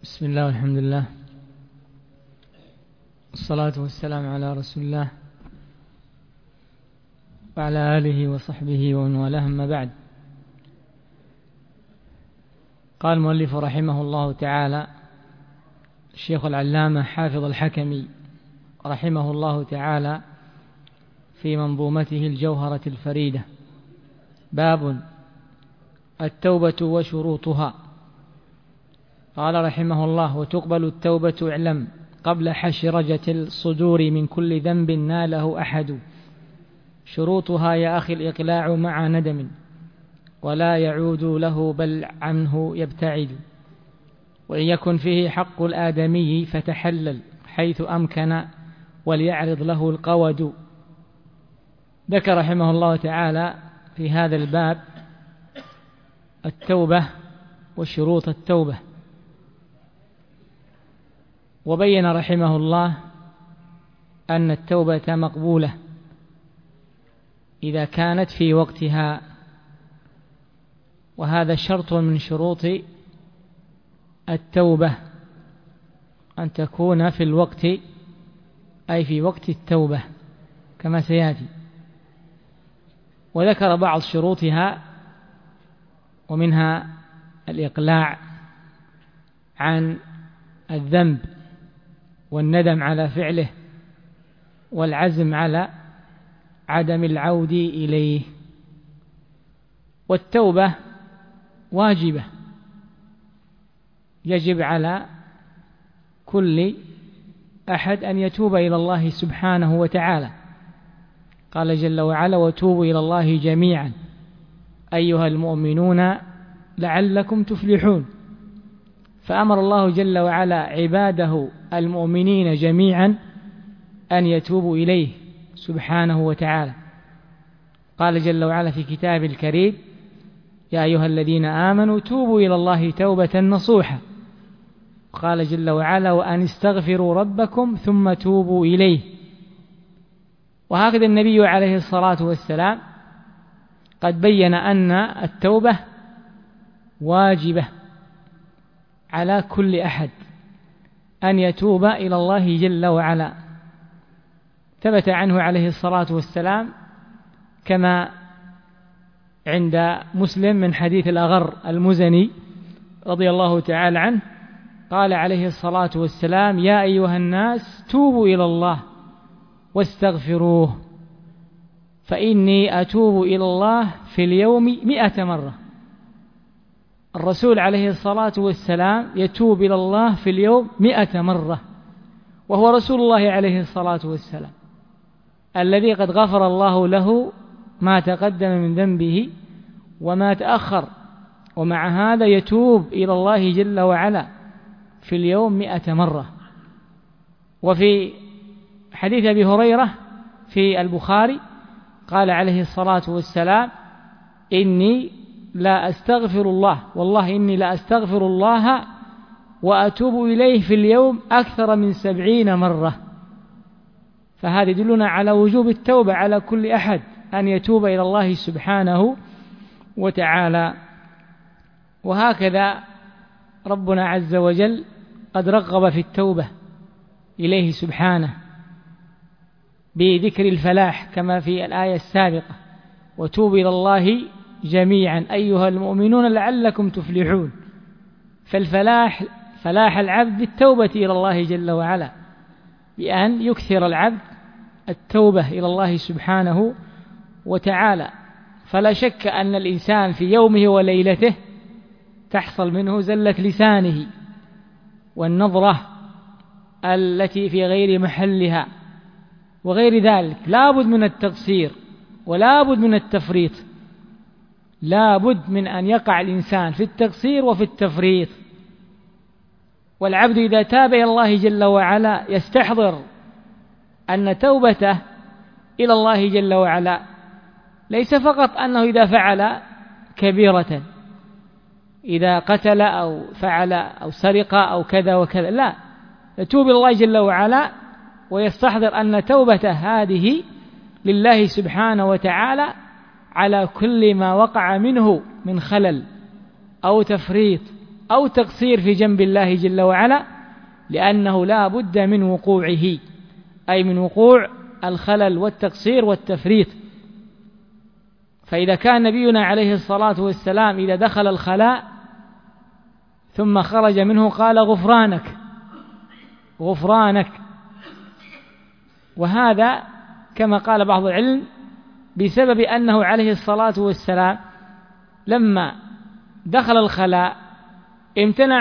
بسم الله والحمد لله والصلاة والسلام على رسول الله وعلى آله وصحبه ومن والاه، أما بعد. قال المؤلف رحمه الله تعالى الشيخ العلامة حافظ الحكمي رحمه الله تعالى في منظومته الجوهرة الفريدة: باب التوبة وشروطها. قال رحمه الله: وتقبل التوبة اعلم قبل حشرجة الصدور من كل ذنب ناله أحد. شروطها يا أخي الإقلاع مع ندم ولا يعود له بل عنه يبتعد، وإن يكن فيه حق الآدمي فتحلل حيث أمكن وليعرض له القود. ذكر رحمه الله تعالى في هذا الباب التوبة وشروط التوبة، وبين رحمه الله أن التوبة مقبولة إذا كانت في وقتها، وهذا شرط من شروط التوبة أن تكون في الوقت، أي في وقت التوبة كما سيأتي. وذكر بعض شروطها، ومنها الإقلاع عن الذنب والندم على فعله والعزم على عدم العود إليه. والتوبة واجبة، يجب على كل أحد أن يتوب إلى الله سبحانه وتعالى. قال جل وعلا: وتوبوا إلى الله جميعا أيها المؤمنون لعلكم تفلحون. فأمر الله جل وعلا عباده المؤمنين جميعا أن يتوبوا إليه سبحانه وتعالى. قال جل وعلا في كتاب الكريم: يا أيها الذين آمنوا توبوا إلى الله توبة نصوحا. قال جل وعلا: وأن استغفروا ربكم ثم توبوا إليه. وهكذا النبي عليه الصلاة والسلام قد بين أن التوبة واجبة على كل أحد أن يتوب إلى الله جل وعلا. ثبت عنه عليه الصلاة والسلام كما عند مسلم من حديث الأغر المزني رضي الله تعالى عنه، قال عليه الصلاة والسلام: يا أيها الناس توبوا إلى الله واستغفروه فإني أتوب إلى الله في اليوم 100 مرة. الرسول عليه الصلاة والسلام يتوب إلى الله في اليوم 100 مرة، وهو رسول الله عليه الصلاة والسلام الذي قد غفر الله له ما تقدم من ذنبه وما تأخر، ومع هذا يتوب إلى الله جل وعلا في اليوم 100 مرة. وفي حديث أبي هريرة في البخاري قال عليه الصلاة والسلام: إني لا أستغفر الله، والله إني لا أستغفر الله وأتوب إليه في اليوم أكثر من 70 مرة. فهذا يدلنا على وجوب التوبة على كل أحد أن يتوب إلى الله سبحانه وتعالى. وهكذا ربنا عز وجل قد رغب في التوبة إليه سبحانه بذكر الفلاح كما في الآية السابقة: وتوبوا إلى الله جميعا أيها المؤمنون لعلكم تفلحون. فالفلاح فلاح العبد بالتوبة إلى الله جل وعلا، بأن يكثر العبد التوبة إلى الله سبحانه وتعالى. فلا شك أن الإنسان في يومه وليلته تحصل منه زلة لسانه والنظرة التي في غير محلها وغير ذلك. لا بد من التقصير ولا بد من التفريط، لا بد من أن يقع الإنسان في التقصير وفي التفريط. والعبد إذا تاب إلى الله جل وعلا يستحضر أن توبته إلى الله جل وعلا ليس فقط أنه إذا فعل كبيرة، إذا قتل أو فعل أو سرق أو كذا وكذا، لا، يتوب إلى الله جل وعلا ويستحضر أن توبته هذه لله سبحانه وتعالى على كل ما وقع منه من خلل أو تفريط أو تقصير في جنب الله جل وعلا، لأنه لا بد من وقوعه، أي من وقوع الخلل والتقصير والتفريط. فإذا كان نبينا عليه الصلاة والسلام إذا دخل الخلاء ثم خرج منه قال غفرانك غفرانك، وهذا كما قال بعض العلم بسبب أنه عليه الصلاة والسلام لما دخل الخلاء امتنع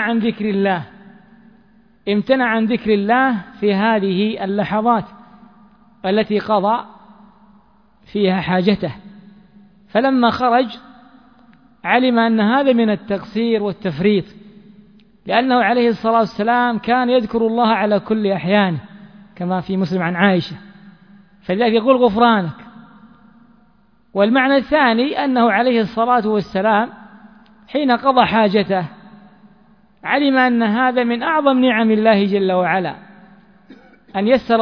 عن ذكر الله في هذه اللحظات التي قضى فيها حاجته، فلما خرج علم أن هذا من التقصير والتفريط، لأنه عليه الصلاة والسلام كان يذكر الله على كل أحيانه كما في مسلم عن عائشة، فلذلك يقول غفرانك. والمعنى الثاني أنه عليه الصلاة والسلام حين قضى حاجته علم أن هذا من أعظم نعم الله جل وعلا، أن يسر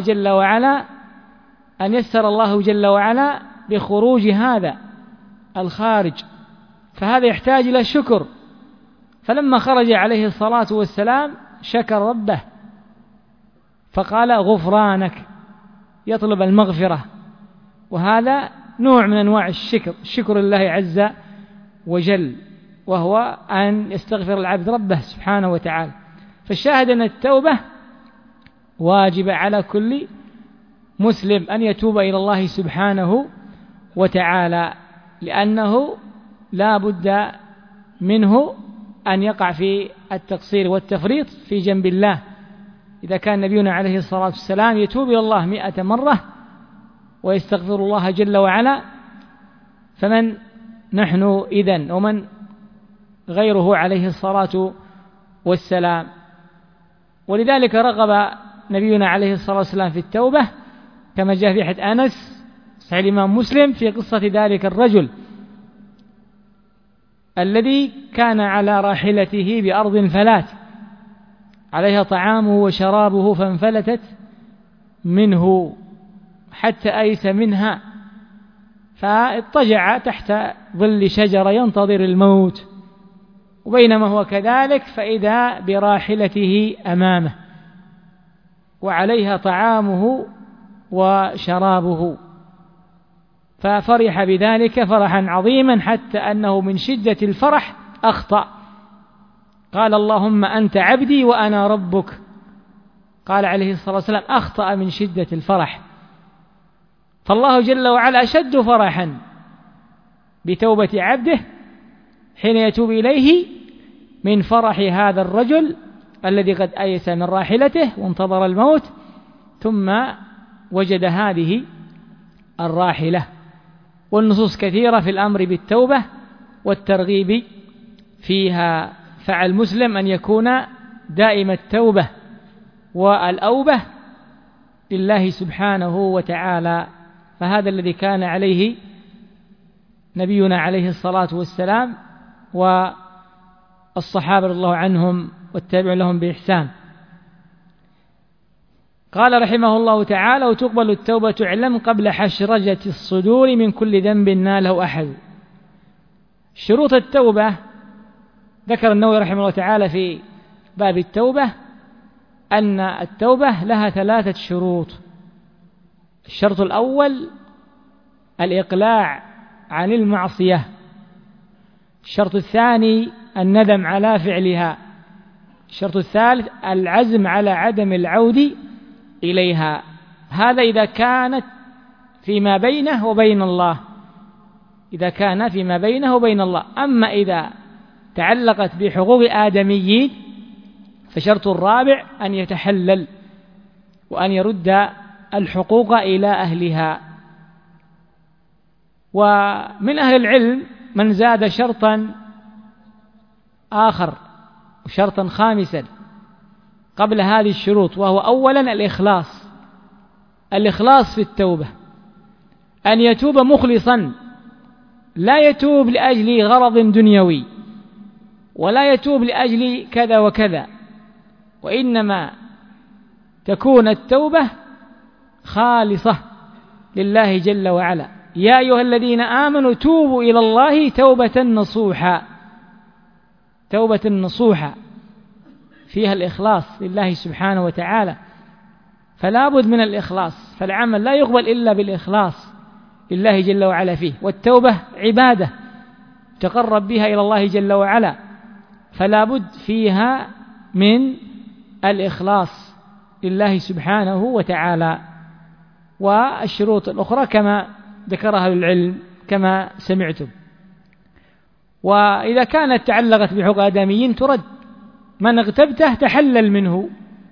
الله جل وعلا بخروج هذا الخارج، فهذا يحتاج إلى الشكر. فلما خرج عليه الصلاة والسلام شكر ربه فقال غفرانك، يطلب المغفرة، وهذا نوع من أنواع الشكر لله عز وجل، وهو أن يستغفر العبد ربه سبحانه وتعالى. فالشاهد أن التوبة واجب على كل مسلم أن يتوب إلى الله سبحانه وتعالى، لأنه لا بد منه أن يقع في التقصير والتفريط في جنب الله. إذا كان نبينا عليه الصلاة والسلام يتوب إلى الله 100 مرة ويستغفر الله جل وعلا، فمن نحن إذن ومن غيره عليه الصلاة والسلام؟ ولذلك رغب نبينا عليه الصلاة والسلام في التوبة كما جاء في حديث أنس صحيح الإمام مسلم في قصة ذلك الرجل الذي كان على راحلته بأرض فلات عليها طعامه وشرابه فانفلتت منه حتى أيس منها، فاضطجع تحت ظل شجرة ينتظر الموت، وبينما هو كذلك فإذا براحلته أمامه وعليها طعامه وشرابه، ففرح بذلك فرحا عظيما حتى أنه من شدة الفرح أخطأ، قال اللهم أنت عبدي وأنا ربك. قال عليه الصلاة والسلام أخطأ من شدة الفرح. فالله جل وعلا أشد فرحا بتوبة عبده حين يتوب إليه من فرح هذا الرجل الذي قد أيس من راحلته وانتظر الموت ثم وجد هذه الراحلة. والنصوص كثيرة في الأمر بالتوبة والترغيب فيها، فعلى المسلم أن يكون دائم التوبة والأوبة لله سبحانه وتعالى، فهذا الذي كان عليه نبينا عليه الصلاة والسلام والصحابة رضي الله عنهم والتابعين لهم بإحسان. قال رحمه الله تعالى وتقبل التوبة علم قبل حشرجة الصدور من كل ذنب ناله أحد. شروط التوبة ذكر النووي رحمه الله تعالى في باب التوبة أن التوبة لها 3 شروط. الشرط الأول الإقلاع عن المعصية، الشرط الثاني الندم على فعلها، الشرط الثالث العزم على عدم العود إليها. هذا إذا كانت فيما بينه وبين الله، إذا كان فيما بينه وبين الله. أما إذا تعلقت بحقوق آدميين فشرط الرابع أن يتحلل وأن يرد الحقوق إلى أهلها. ومن أهل العلم من زاد شرطا آخر وشرطا خامسا قبل هذه الشروط، وهو أولا الإخلاص في التوبة، أن يتوب مخلصا، لا يتوب لأجل غرض دنيوي ولا يتوب لأجل كذا وكذا، وإنما تكون التوبة خالصة لله جل وعلا. يا أيها الذين آمنوا توبوا إلى الله توبة نصوحا. توبة نصوحة فيها الإخلاص لله سبحانه وتعالى، فلا بد من الإخلاص، فالعمل لا يقبل إلا بالإخلاص لله جل وعلا فيه، والتوبة عبادة تقرب بها إلى الله جل وعلا، فلا بد فيها من الإخلاص لله سبحانه وتعالى. والشروط الأخرى كما ذكرها العلم كما سمعتم. وإذا كانت تعلقت بحقوق آدميين ترد، من اغتبته تحلل منه،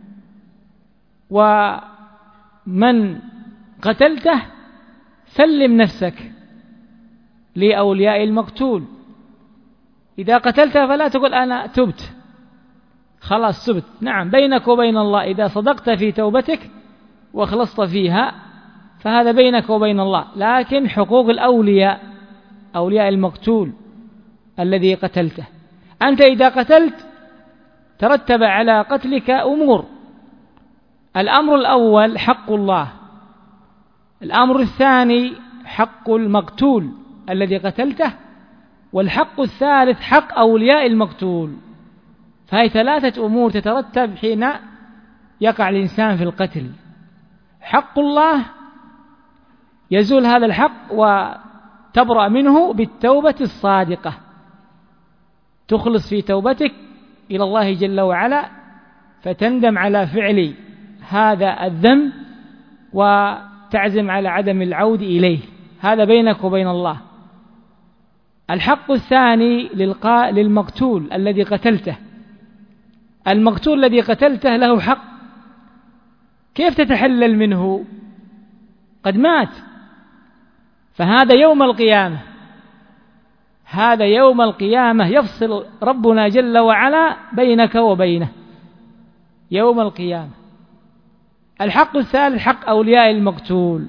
ومن قتلته سلم نفسك لأولياء المقتول. إذا قتلته فلا تقول أنا تبت، خلاص تبت، نعم بينك وبين الله، إذا صدقت في توبتك واخلصت فيها فهذا بينك وبين الله، لكن حقوق الأولياء، أولياء المقتول الذي قتلته، أنت إذا قتلت ترتب على قتلك أمور. الأمر الأول حق الله، الأمر الثاني حق المقتول الذي قتلته، والحق الثالث حق أولياء المقتول. فهي ثلاثة أمور تترتب حين يقع الإنسان في القتل. حق الله يزول هذا الحق وتبرأ منه بالتوبة الصادقة، تخلص في توبتك إلى الله جل وعلا، فتندم على فعل هذا الذنب وتعزم على عدم العود إليه، هذا بينك وبين الله. الحق الثاني للمقتول الذي قتلته، المقتول الذي قتلته له حق، كيف تتحلل منه؟ قد مات، فهذا يوم القيامة، هذا يوم القيامة يفصل ربنا جل وعلا بينك وبينه يوم القيامة. الحق الثالث حق أولياء المقتول،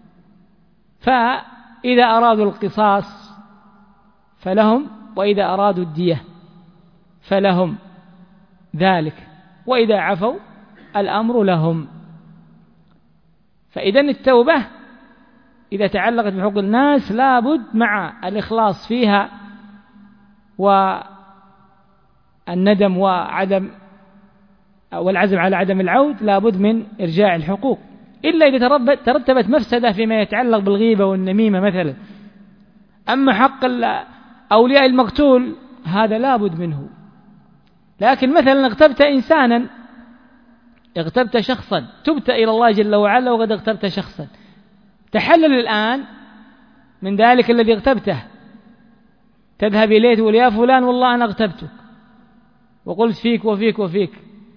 فإذا أرادوا القصاص فلهم، وإذا أرادوا الدية فلهم ذلك، وإذا عفوا الأمر لهم. فإذن التوبة إذا تعلقت بحقوق الناس لابد مع الإخلاص فيها والندم والعزم على عدم العود، لابد من إرجاع الحقوق، إلا إذا ترتبت مفسدة فيما يتعلق بالغيبة والنميمة مثلا. أما حق أولياء المقتول هذا لابد منه. لكن مثلا اغتبت إنسانا، اغتبت شخصا، تبت إلى الله جل وعلا وقد اغتبت شخصا، تحلل الآن من ذلك الذي اغتبته، تذهب إليه تقول يا فلان والله أنا اغتبتك وقلت فيك وفيك وفيك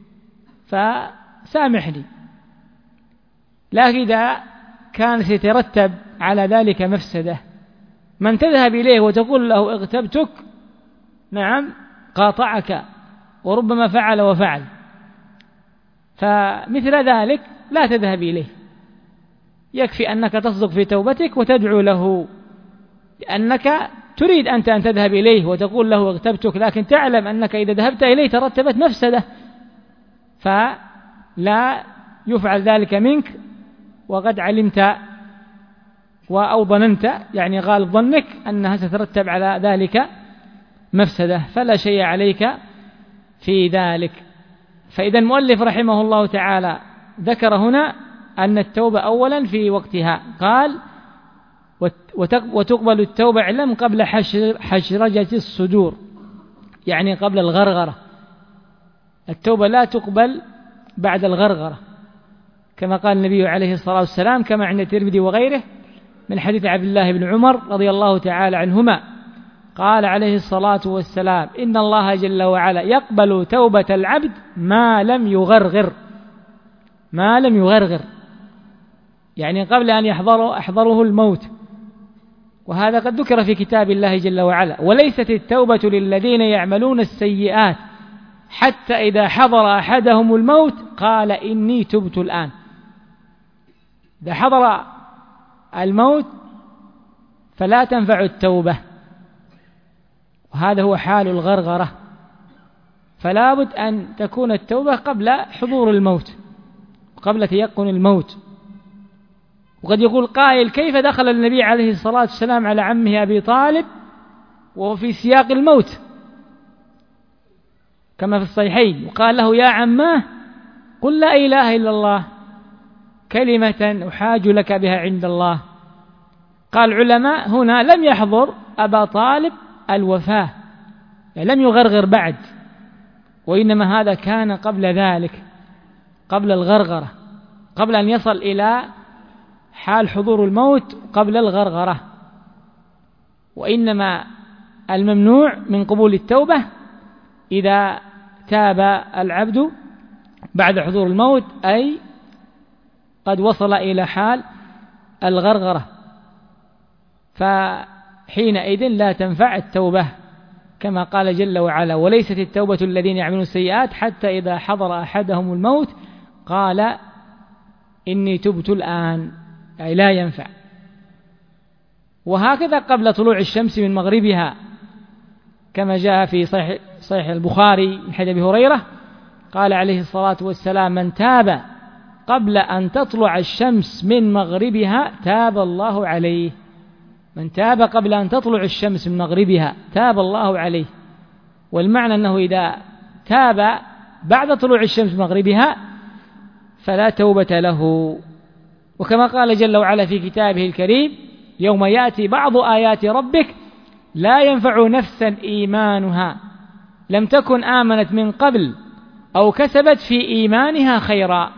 فسامحني. لكن إذا كان سيترتب على ذلك مفسدة، من تذهب إليه وتقول له اغتبتك، نعم قاطعك وربما فعل وفعل، فمثل ذلك لا تذهب إليه، يكفي أنك تصدق في توبتك وتدعو له، لأنك تريد أنت أن تذهب إليه وتقول له اغتبتك، لكن تعلم أنك إذا ذهبت إليه ترتبت مفسدة، فلا يفعل ذلك منك، وقد علمت أو ظننت، يعني غالب ظنك أنها سترتب على ذلك مفسدة، فلا شيء عليك في ذلك. فإذا المؤلف رحمه الله تعالى ذكر هنا أن التوبة أولا في وقتها، قال وتقبل التوبة علم قبل حشرجة الصدور، يعني قبل الغرغرة. التوبة لا تقبل بعد الغرغرة، كما قال النبي عليه الصلاة والسلام كما عند الترمذي وغيره من حديث عبد الله بن عمر رضي الله تعالى عنهما، قال عليه الصلاة والسلام إن الله جل وعلا يقبل توبة العبد ما لم يغرغر، ما لم يغرغر يعني قبل أن يحضره الموت. وهذا قد ذكر في كتاب الله جل وعلا. وليست التوبة للذين يعملون السيئات حتى إذا حضر أحدهم الموت قال إني تبت الآن. إذا حضر الموت فلا تنفع التوبة، وهذا هو حال الغرغرة. فلا بد أن تكون التوبة قبل حضور الموت، قبل تيقن الموت. وقد يقول قائل كيف دخل النبي عليه الصلاة والسلام على عمه أبي طالب وهو في سياق الموت؟ كما في الصحيحين، وقال له يا عماه قل لا إله إلا الله كلمة أحاج لك بها عند الله. قال العلماء هنا لم يحضر أبا طالب الوفاة، يعني لم يغرغر بعد، وإنما هذا كان قبل ذلك، قبل الغرغرة، قبل أن يصل إلى حال حضور الموت، قبل الغرغرة. وإنما الممنوع من قبول التوبة إذا تاب العبد بعد حضور الموت، أي قد وصل إلى حال الغرغرة، فحينئذ لا تنفع التوبة، كما قال جل وعلا وليست التوبة الذين يعملون السيئات حتى إذا حضر أحدهم الموت قال إني تبت الآن، أي لا ينفع. وهكذا قبل طلوع الشمس من مغربها، كما جاء في صحيح البخاري من حديث أبي هريرة قال عليه الصلاة والسلام من تاب قبل أن تطلع الشمس من مغربها تاب الله عليه. من تاب قبل أن تطلع الشمس من مغربها تاب الله عليه. والمعنى أنه إذا تاب بعد طلوع الشمس من مغربها فلا توبة له. وكما قال جل وعلا في كتابه الكريم يوم يأتي بعض آيات ربك لا ينفع نفسا إيمانها لم تكن آمنت من قبل أو كسبت في إيمانها خيرا.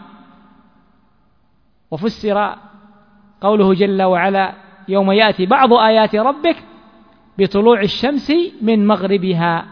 وفسر قوله جل وعلا يوم يأتي بعض آيات ربك بطلوع الشمس من مغربها.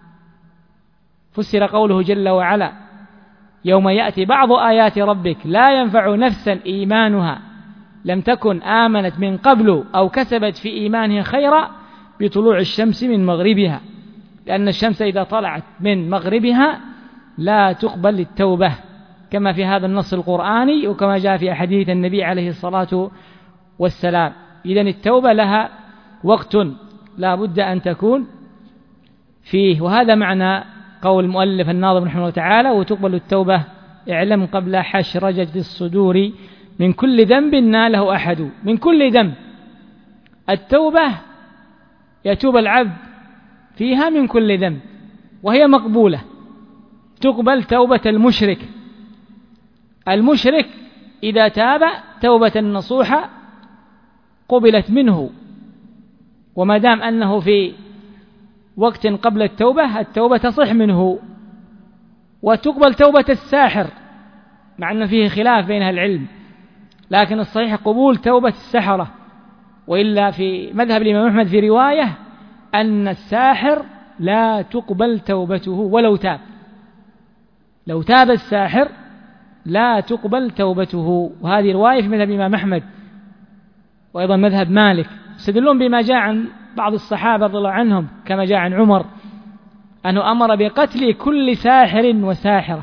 فسر قوله جل وعلا يوم يأتي بعض آيات ربك لا ينفع نفسا إيمانها لم تكن آمنت من قبل أو كسبت في إيمانها خيرا بطلوع الشمس من مغربها، لأن الشمس إذا طلعت من مغربها لا تقبل التوبة، كما في هذا النص القرآني وكما جاء في أحاديث النبي عليه الصلاة والسلام. إذن التوبة لها وقت لا بد أن تكون فيه، وهذا معنى قول المؤلف الناظم رحمه الله تعالى وتقبل التوبة اعلم قبل حشرجة الصدور من كل ذنب ناله أحد. من كل ذنب، التوبة يتوب العبد فيها من كل ذنب وهي مقبولة. تقبل توبة المشرك. المشرك إذا تاب توبة نصوحة قبلت منه، وما دام أنه في وقت قبل التوبة تصح منه. وتقبل توبة الساحر، مع أن فيه خلاف بين أهل العلم، لكن الصحيح قبول توبة السحرة. وإلا في مذهب الإمام أحمد في رواية أن الساحر لا تقبل توبته ولو تاب. لو تاب الساحر لا تقبل توبته، وهذه رواية في مذهب الإمام أحمد وأيضا مذهب مالك. يستدلون بما جاء عن بعض الصحابة رضي الله عنهم كما جاء عن عمر أنه أمر بقتل كل ساحر وساحرة،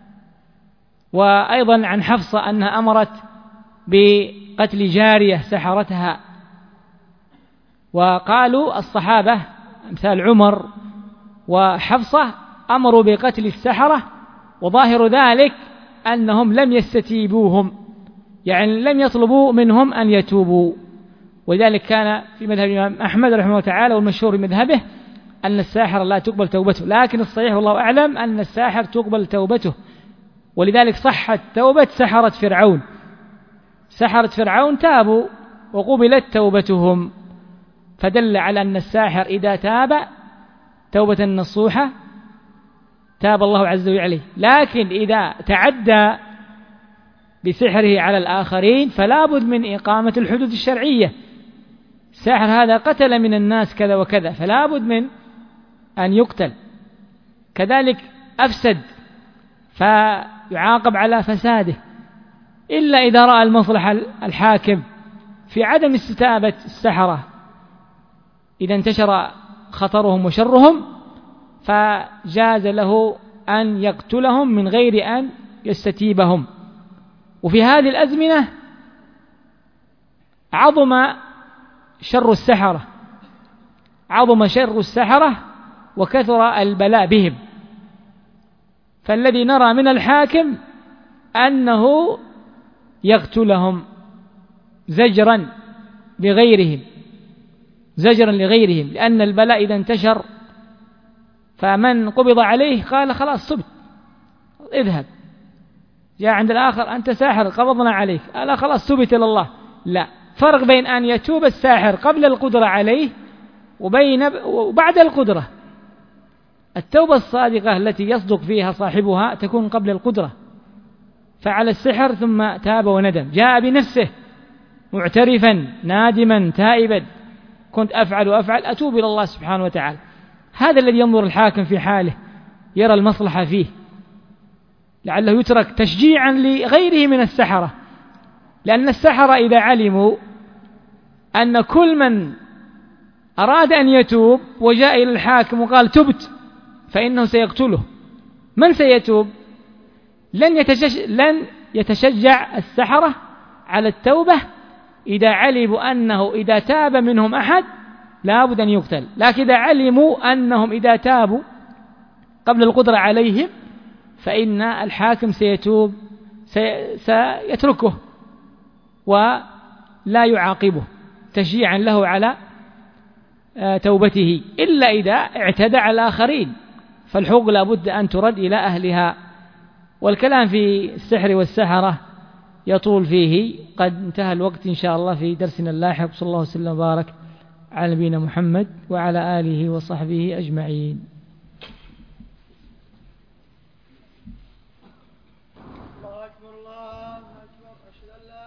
وأيضا عن حفصة أنها أمرت بقتل جارية سحرتها. وقالوا الصحابة مثال عمر وحفصة أمروا بقتل السحرة، وظاهر ذلك أنهم لم يستتيبوهم، يعني لم يطلبوا منهم أن يتوبوا. ولذلك كان في مذهب الإمام أحمد رحمه الله تعالى والمشهور بمذهبه أن الساحر لا تقبل توبته، لكن الصحيح والله أعلم أن الساحر تقبل توبته. ولذلك صحت توبة سحرة فرعون. سحرة فرعون تابوا وقبلت توبتهم، فدل على أن الساحر إذا تاب توبة نصوحة تاب الله عز وجل عليه. لكن إذا تعدى بسحره على الآخرين فلا بد من إقامة الحدود الشرعية. الساحر هذا قتل من الناس كذا وكذا فلا بد من أن يقتل. كذلك أفسد فيعاقب على فساده، إلا إذا رأى المصلحة الحاكم في عدم استتابة السحرة إذا انتشر خطرهم وشرهم، فجاز له أن يقتلهم من غير أن يستتيبهم. وفي هذه الأزمنة عظم شر السحرة، عظم شر السحرة وكثر البلاء بهم. فالذي نرى من الحاكم أنه يقتلهم زجرا لغيرهم، زجرا لغيرهم، لأن البلاء إذا انتشر فمن قبض عليه قال خلاص تبت اذهب. جاء عند الآخر أنت ساحر قبضنا عليك، قال خلاص تبت إلى الله. لا فرق بين أن يتوب الساحر قبل القدرة عليه وبعد القدرة. التوبة الصادقة التي يصدق فيها صاحبها تكون قبل القدرة. فعل السحر ثم تاب وندم، جاء بنفسه معترفا نادما تائبا، كنت أفعل أتوب إلى الله سبحانه وتعالى. هذا الذي ينظر الحاكم في حاله، يرى المصلحة فيه، لعله يترك تشجيعا لغيره من السحرة. لأن السحرة إذا علموا أن كل من أراد أن يتوب وجاء إلى الحاكم وقال تبت فإنه سيقتله، من سيتوب؟ لن يتشجع السحرة على التوبة إذا علموا أنه إذا تاب منهم أحد لابد أن يقتل. لكن إذا علموا أنهم إذا تابوا قبل القدرة عليهم فإن الحاكم سيتوب، سيتركه ولا يعاقبه تشجيعا له على توبته، إلا إذا اعتدى على الآخرين، فالحقوق لابد أن ترد إلى أهلها. والكلام في السحر والسحرة يطول فيه، قد انتهى الوقت إن شاء الله في درسنا اللاحق. صلى الله وسلم وبارك على نبينا محمد وعلى آله وصحبه أجمعين.